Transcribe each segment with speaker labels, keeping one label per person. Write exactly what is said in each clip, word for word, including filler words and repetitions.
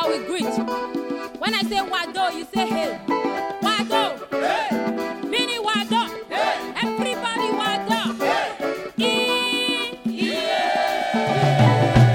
Speaker 1: how we greet. When I say Wado, you say hey. Wado. Hey. Mini Wado. Hey. Everybody Wado. Hey. E. Yeah.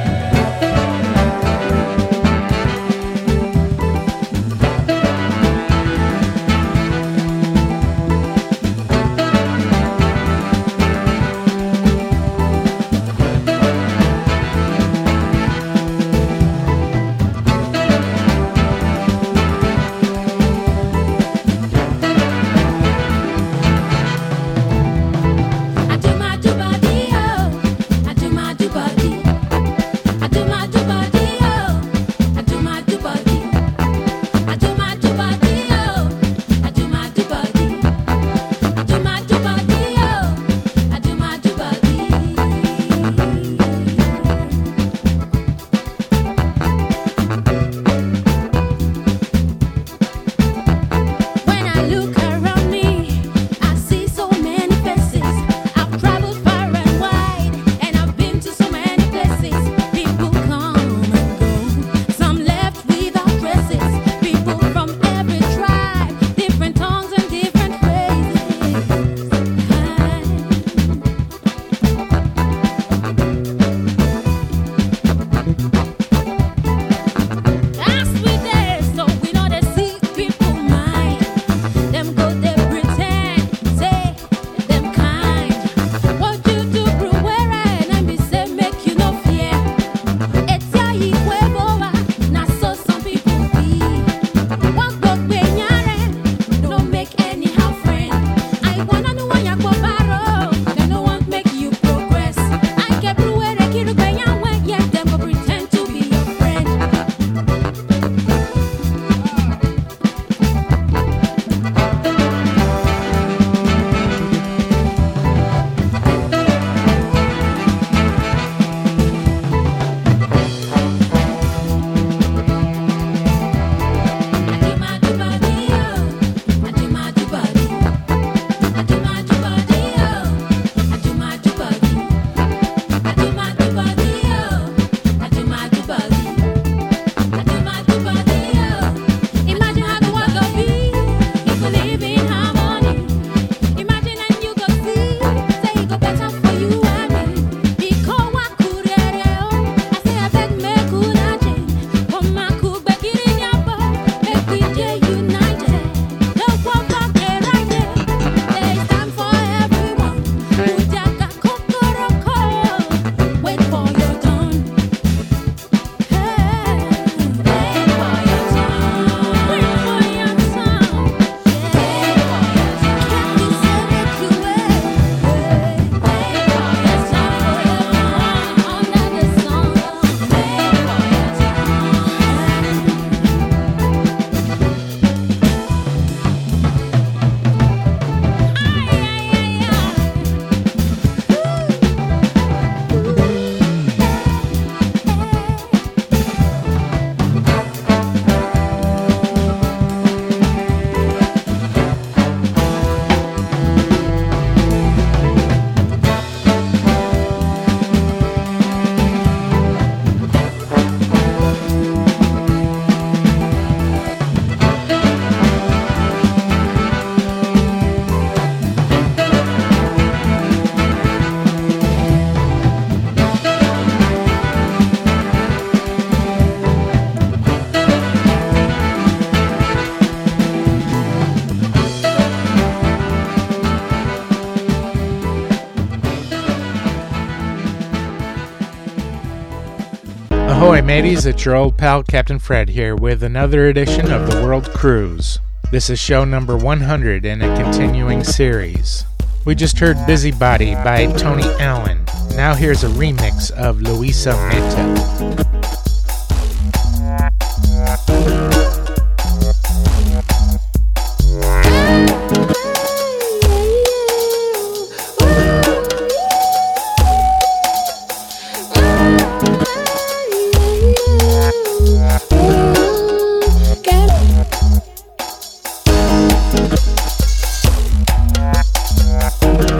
Speaker 2: Ahoy mateys, it's your old pal Captain Fred here with another edition of the World Cruise. This is show number one hundred in a continuing series. We just heard Busybody by Tony Allen. Now here's a remix of Luisa Meta.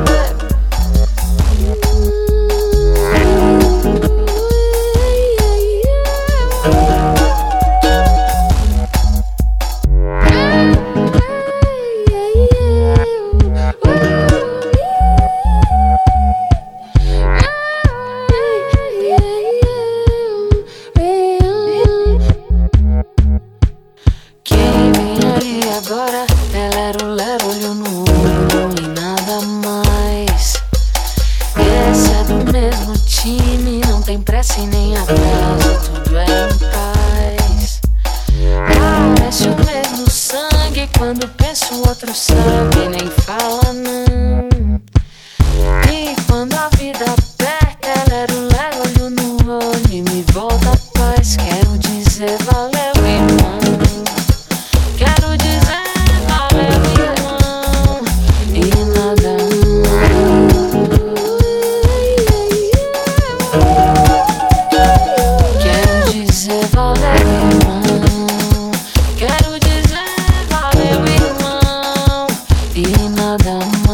Speaker 3: Yeah. e nem fala não. E quando a vida aperta, ela era o lero, olho no olho e me volta a paz. Quero dizer valeu, irmão. Quero dizer valeu, irmão. E nada mais. Quero dizer valeu, irmão. Quero dizer valeu, irmão. E nada mais.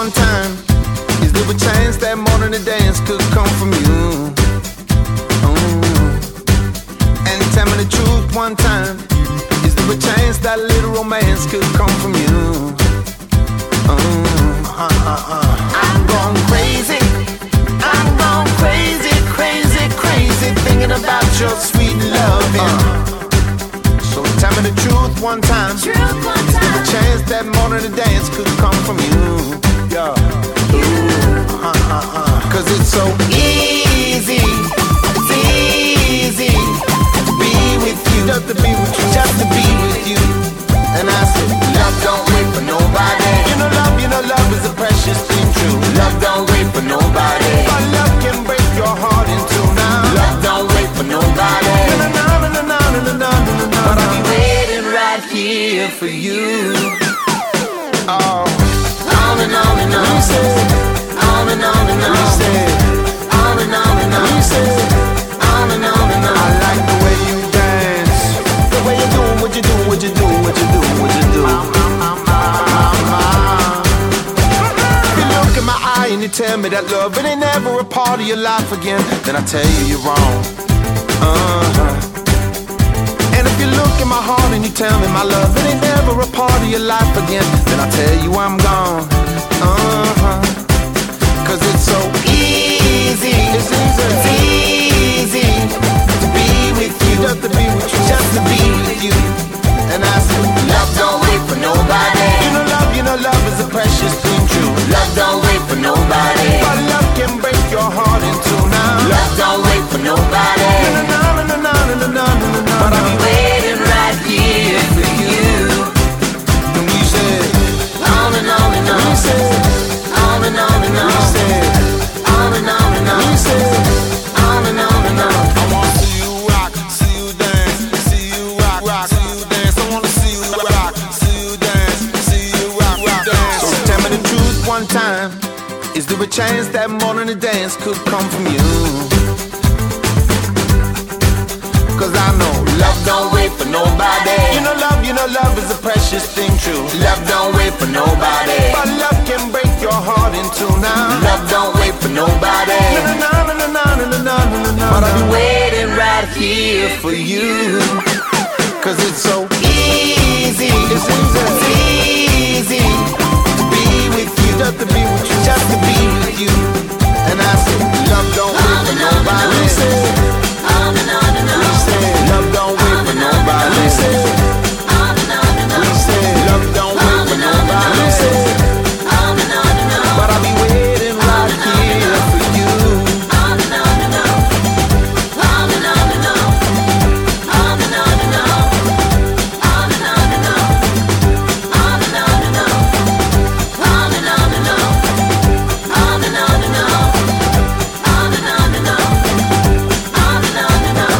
Speaker 4: one time. Is there a chance that more than a dance could come from you? Mm. And tell me the truth one time. Is there a chance that little romance could come from you? Mm. Uh, uh, uh. I'm going crazy. I'm going crazy, crazy, crazy, thinking about your sweet loving. Uh. So tell me the truth one time.
Speaker 3: Truth one
Speaker 4: Is there
Speaker 3: time.
Speaker 4: a chance that more than a dance could come from you? Yeah. Uh, uh, uh. Cause it's so easy, it's easy to be with you, just to be with you, just to be with you. And I said, love don't wait for nobody. You know love, you know love is a precious thing, true. Love don't wait for nobody. But love can break your heart in two now. Love don't wait for nobody. No, no, no, no, no, no, no, no, no, no. But I'll be waiting right here for you. Oh. On and on and on. On and on and on. On and on and on. On and on and on. I like the way you dance. The way you doing what you do, what you do, what you do, what you do. If you look in my eye and you tell me that love it ain't never a part of your life again, then I tell you you're wrong. Uh-huh. And if you look in my heart and you tell me my love it ain't never a part of your life again, then I tell you I'm gone. Uh-huh. Cause it's so easy, it's easy, it's easy to be with you, just to be with you, just to be with you. And I said, love don't wait for nobody. You know love, you know love is a precious thing, true. Love don't wait for nobody. But love can break your heart in two now. Love don't wait for nobody. No, no, no, no, no, no, no, no, no, no. But I'll be waiting right here for you. And we said, on and on and on. We said, on and on and on. We said, on and on and on. We said, on and on and on. I wanna see you rock, see you dance, see you rock, rock, see you dance. I wanna see you rock, see you dance, see you rock, rock, dance. So tell me the truth one time. Is there a chance that more than a dance could come from you? Cause I know love don't wait for nobody. You know love, you know love is a precious thing, true. Love don't wait for nobody. But love can break your heart in two now. Love don't wait for nobody. No, no, no, no, no, no, no, no, no, no. But I'll be waiting right here for you. Cause it's so easy, it's easy, it's easy to be with you, just to be with you, just to be with you. And I said, love don't wait for nobody. We said, on and on and on. We said, love don't wait for nobody. We said, on and on and on. We said, love don't wait for nobody. We said, on and on and on. But I'll be waiting right here for you. On and on and on. On and on and on. On and on and on. On and on and on. On and on and on. On and on and on. On and on and on. On and on and on. On and on and on.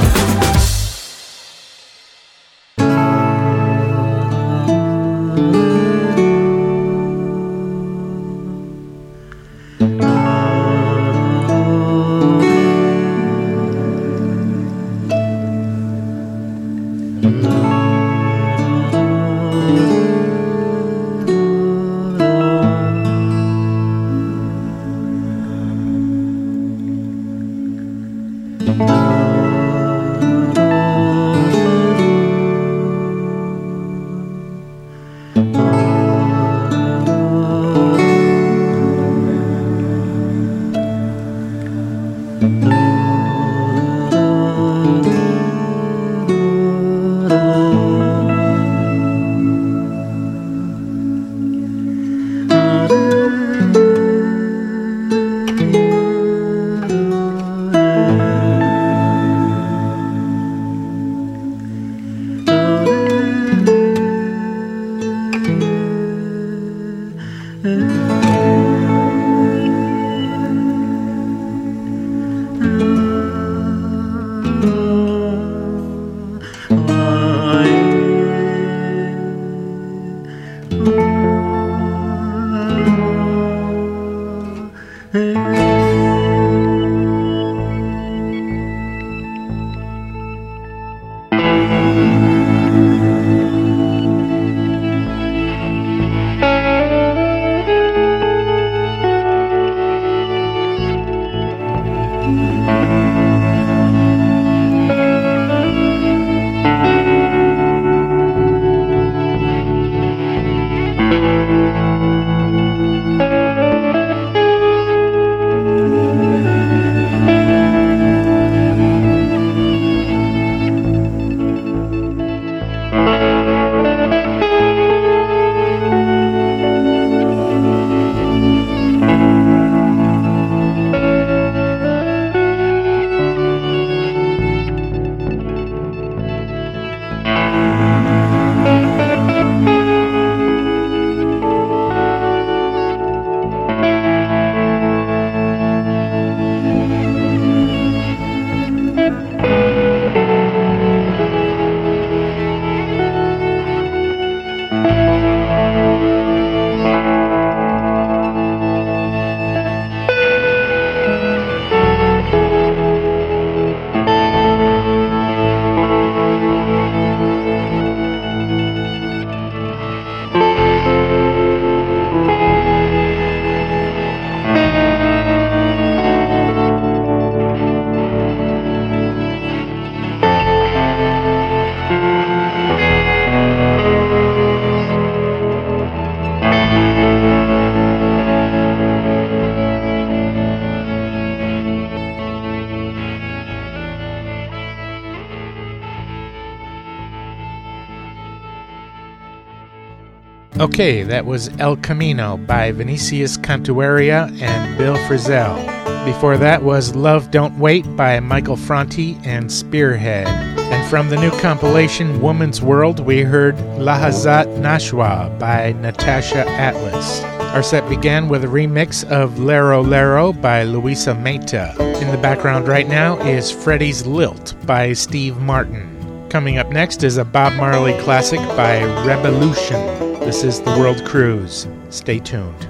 Speaker 2: Okay, that was El Camino by Vinicius Cantuaria and Bill Frisell. Before that was Love Don't Wait by Michael Franti and Spearhead. And from the new compilation Woman's World, we heard Lahazat Nashwa by Natasha Atlas. Our set began with a remix of Lero Lero by Luisa Meta. In the background right now is Freddie's Lilt by Steve Martin. Coming up next is a Bob Marley classic by Revolution. This is The World Cruise. Stay tuned.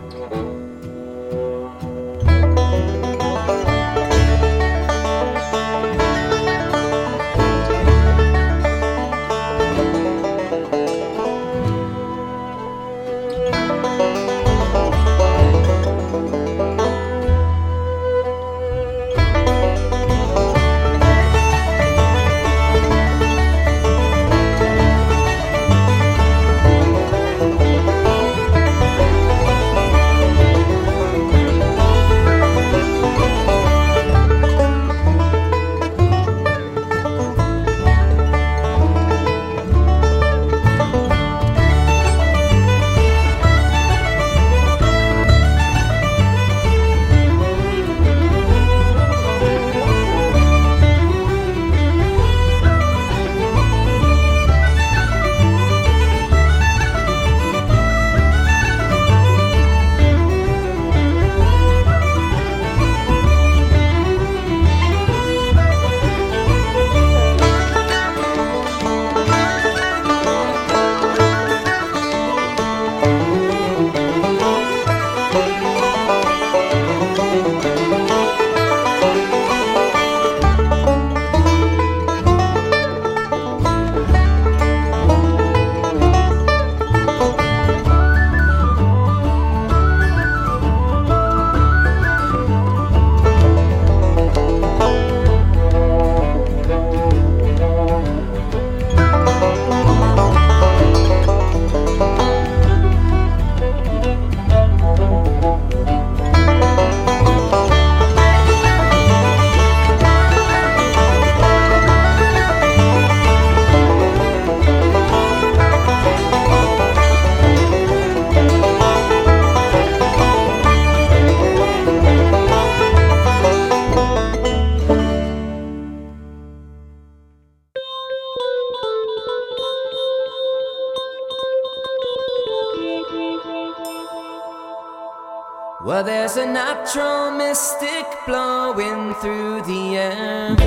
Speaker 5: Well, there's a natural mystic blowing through the air,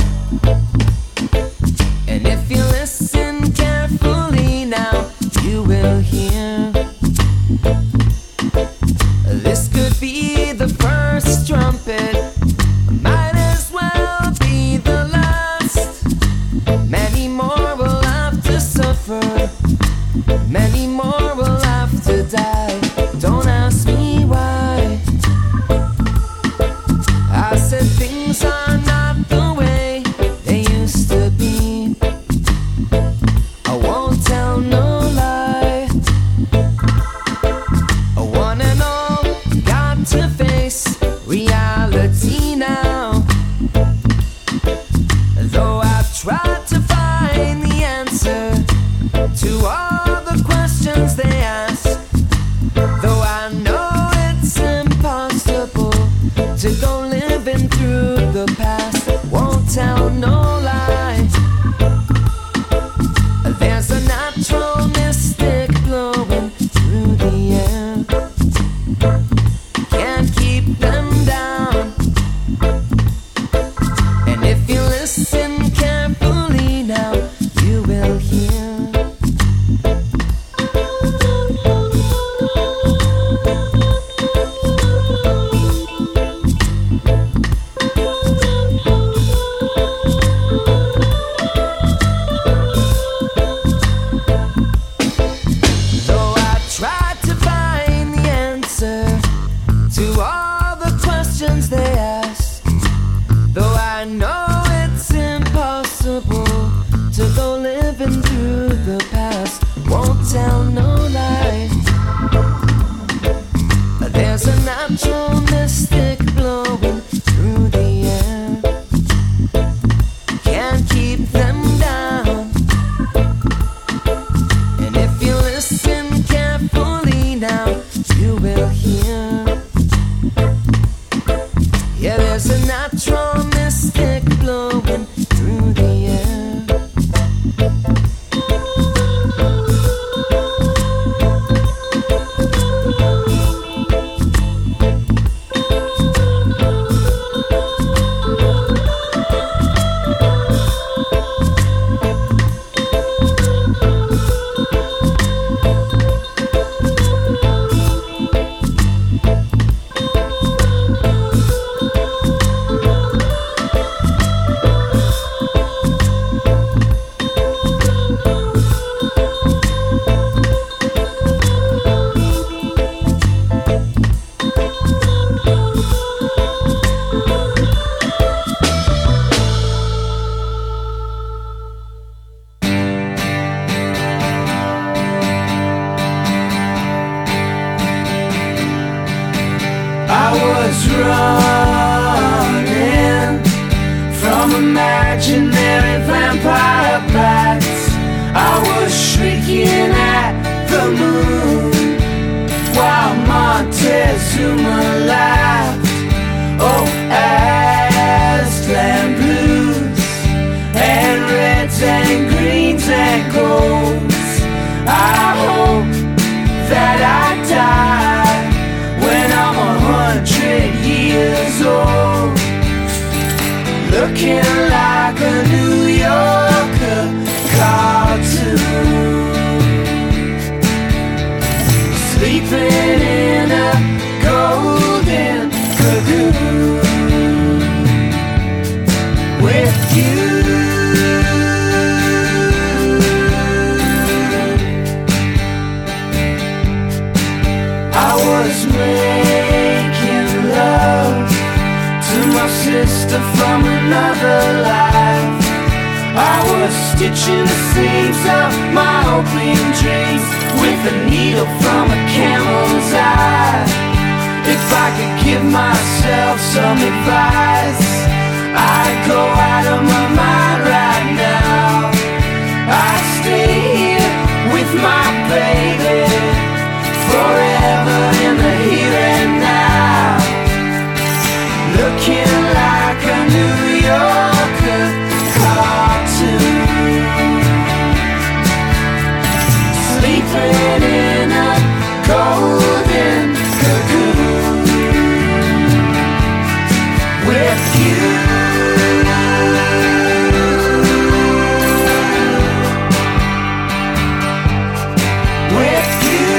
Speaker 5: and if you listen carefully now, you will hear this could be the first trumpet, might as well be the last. Many more will have to suffer, many more will have to die. Don't ask me why. I said things are not the way they was running from imaginary vampire bats. I was shrieking at the moon while Montezuma laughed. Oh, Aztlan blues and reds and greens and golds. I hope that I die when I'm a hundred years old, looking like a New Yorker cartoon, sleeping in a golden cocoon with you. I was making love to my sister from another life. I was stitching the seams of my opium dreams with a needle from a camel's eye. If I could give myself some advice, I'd go out of my mind right now. I'd stay here with my baby forever in the here and now, looking like a New Yorker cartoon, sleeping in a golden cocoon with you. With you.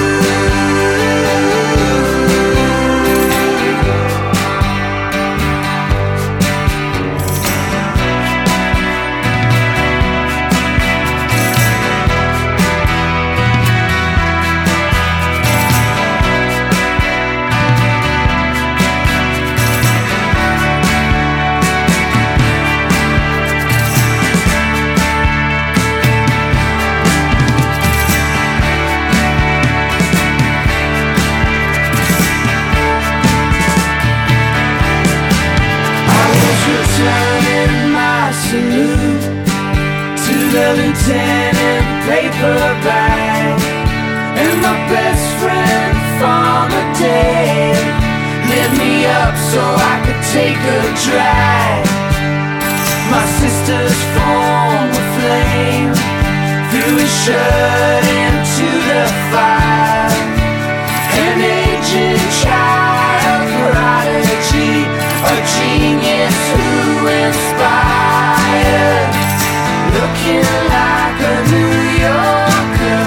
Speaker 5: Returning my salute to the lieutenant paperback, and my best friend Farmer Dave lit me up so I could take a drag. My sister's form of flame threw his shirt into the fire. An aging child prodigy, a genius who inspired, looking like a New Yorker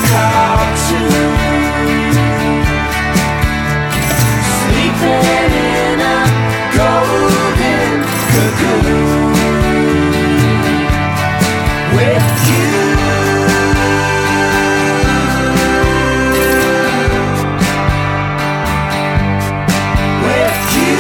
Speaker 5: cartoon, sleeping in a golden cocoon with you. With you.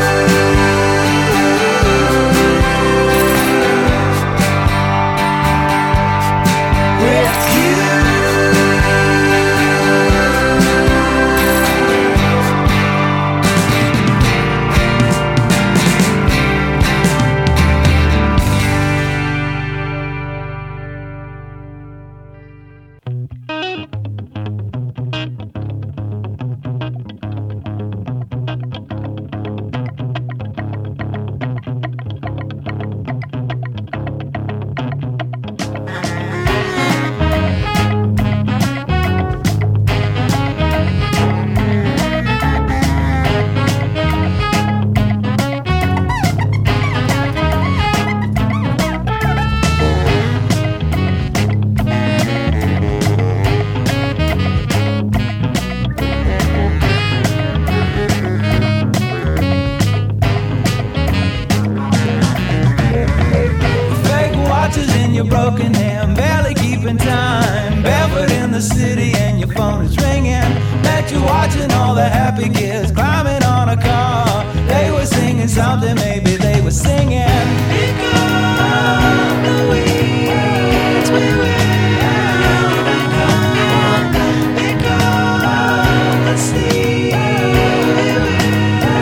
Speaker 5: Broken hand, barely keeping time. Barefoot in the city and your phone is ringing. Bet you watching all the happy kids climbing on a car. They were singing something, maybe they were singing. Pick up the weeds, we will pick up, pick up the seeds.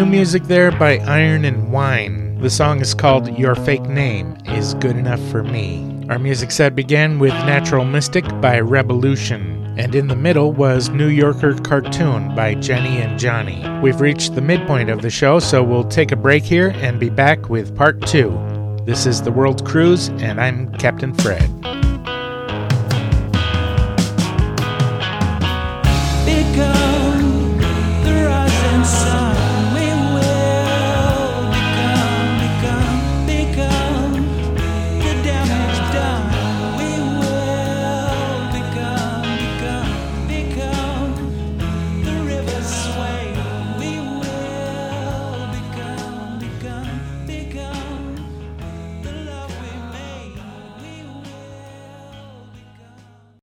Speaker 2: music there by Iron and Wine. The song is called Your Fake Name Is Good Enough for Me. Our music set began with Natural Mystic by Revolution, and in the middle was New Yorker Cartoon by Jenny and Johnny. We've reached the midpoint of the show, so we'll take a break here and be back with part two. This is The World Cruise, and I'm Captain Fred.